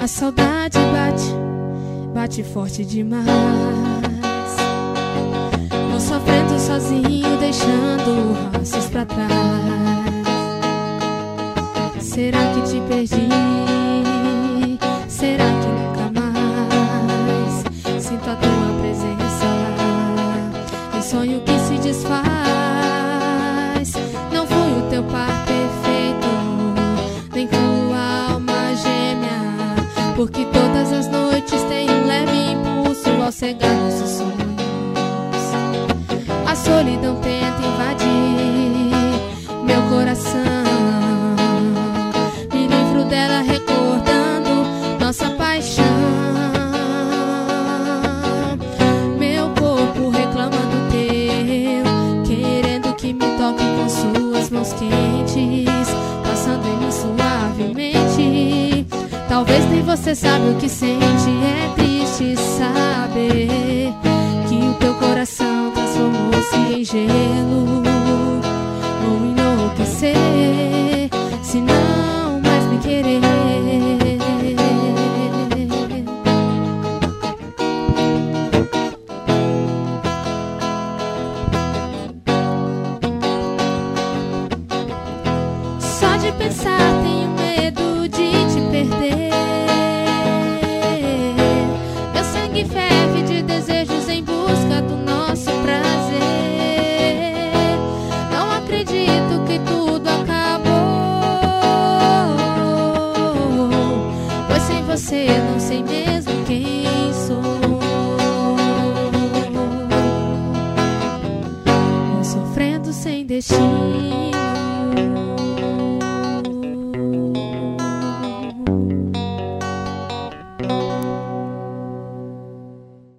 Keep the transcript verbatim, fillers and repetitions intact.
saudade bate, bate forte demais. Vou sofrendo sozinho, deixando rastros pra trás. Será que te perdi? Será que nunca mais sinto a tua presença em sonho que se desfaz? Não fui o teu par perfeito, nem tua alma gêmea, porque todas as noites tem um leve impulso ao cegar nossos sonhos. A solidão tenta invadir meu coração, me livro dela recordando nossa paixão. Meu corpo reclama do teu, querendo que me toque com suas mãos quentes, passando em mim suavemente. Talvez nem você sabe o que sente. É triste saber que o teu coração transformou-se em gelo. Vou enlouquecer se não mais me querer. Só de pensar tenho medo de te perder. Meu sangue ferve de desejos em busca do nosso prazer. Não acredito que tudo acabou, pois sem você não sei mesmo quem sou. Vou sofrendo sem destino.